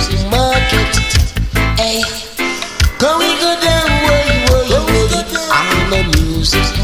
music market. Hey, can we go down, way, I'm a music